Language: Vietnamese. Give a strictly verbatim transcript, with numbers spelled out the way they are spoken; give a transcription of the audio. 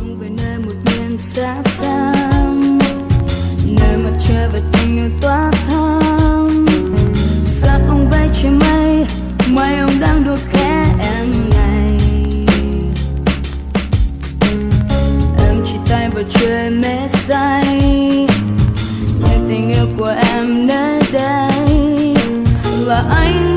về nơi một miền xa xăm, nơi mặt trời và tình yêu tỏa thắm. Xa ông vây trên mây, mây ông đang đùa khẽ em này. Em chỉ tay vào trời mê say, nhưng tình yêu của em nơi đây là anh.